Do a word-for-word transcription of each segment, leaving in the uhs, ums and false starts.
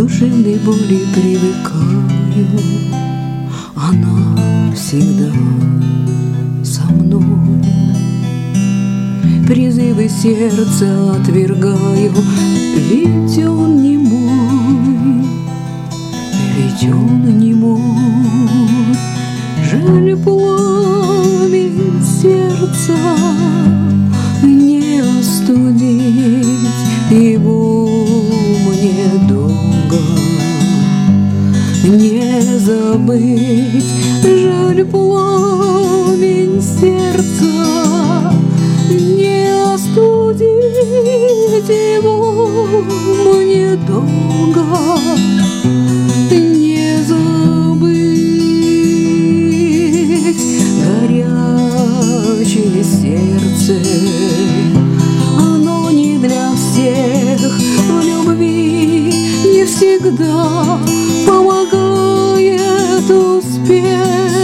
душевной боли привыкаю, она всегда со мной. Призывы сердца отвергаю, ведь он не мой, ведь он не мой. Жаль, пламень сердца не остудить его мне долго не забыть. Жаль, пламень сердца не остудить его мне долго не забыть. Горячее сердце, оно не для всех, в любви не всегда помогает успех.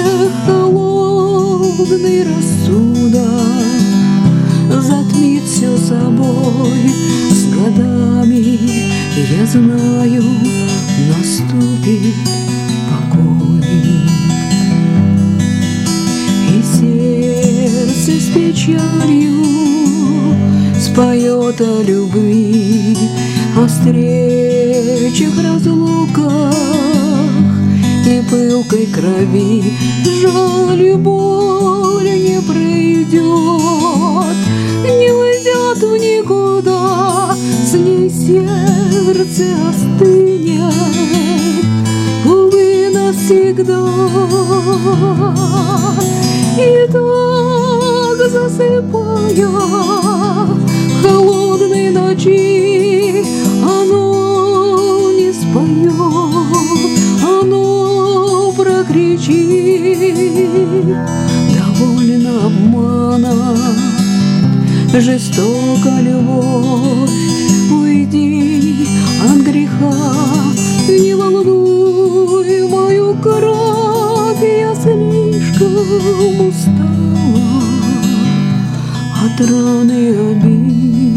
Холодный рассудок затмит все собой. С годами, я знаю, наступит покой. И сердце с печалью споет о любви, о встречах, разлуках и пылкой крови. Жаль, боль не пройдет, не уйдет в никуда, с ней сердце остынет, увы, навсегда. И так, засыпая холодной ночи, оно не споет, оно прокричит. Довольно обмана, жестока любовь, уйди от греха, не волнуй мою кровь, я слишком устала от раны обид.